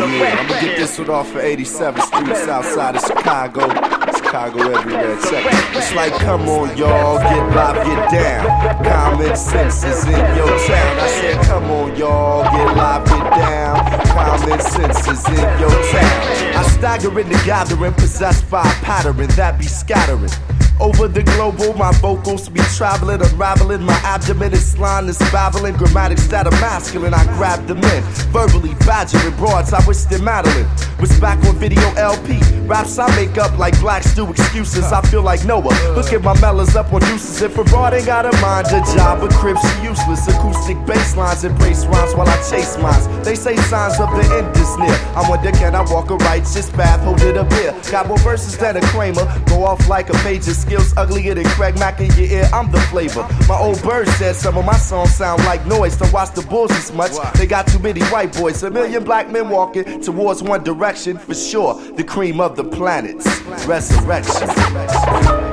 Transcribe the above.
Yeah, I'ma get this one off for 87th Street, south side of Chicago. Chicago everywhere, check it. It's like, come on, y'all, get live, get down. Common sense is in your town. I said, come on, y'all, get live, get down. Common sense is in your town. I stagger in the gathering, possessed by a pattern that be scattering. Over the global, my vocals be traveling, unraveling. My abdomen is line is babbling. Grammatics that are masculine, I grab them in. Verbally badgering broads, I wish them Madeline was back on video LP. Raps I make up like blacks do excuses. I feel like Noah, look at my mellas up on uses. If a broad ain't got a mind, a job, a crib, she useless. Acoustic bass lines embrace rhymes while I chase mines. They say signs of the end is near. I wonder, can I walk a righteous path, hold it up here? Got more verses than a Kramer, go off like a page of skills uglier than Craig Mack in your ear, I'm the flavor. My old bird said some of my songs sound like noise. Don't watch the bulls as much, they got too many white boys. A million black men walking towards one direction, for sure. The cream of the planets, resurrection.